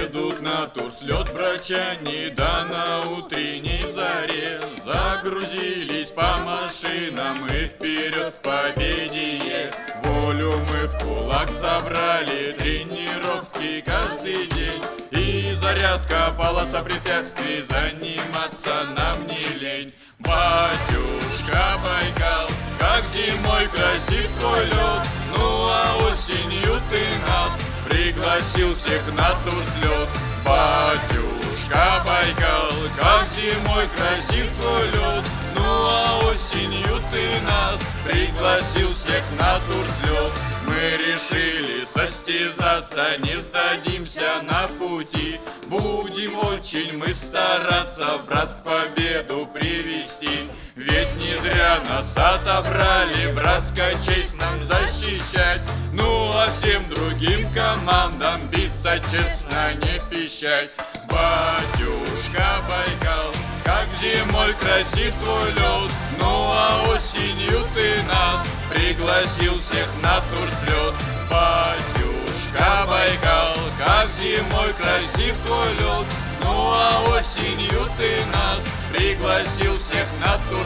Едут на турслет брачане, да на утренней заре загрузились по машинам и вперед к победе. Волю мы в кулак собрали, тренировки каждый день. И зарядка, полоса препятствий, заниматься нам не лень. Батюшка Байкал, как зимой красив твой лед, ну а осенью ты нас пригласил всех на турслет. Батюшка Байкал, как зимой красив твой лед, ну а осенью ты нас пригласил всех на турслет. Мы решили состязаться, не сдадимся на пути. Будем очень мы стараться в братск победу привести. Ведь не зря нас отобрали, братская честь нам защищать. Ну а всем другим командам биться честно, не пищать. Батюшка Байкал, как зимой красив твой лед, ну а осенью ты нас пригласил всех на турслет. Батюшка Байкал, как зимой красив твой лед, ну а осенью ты нас пригласил всех на турслет.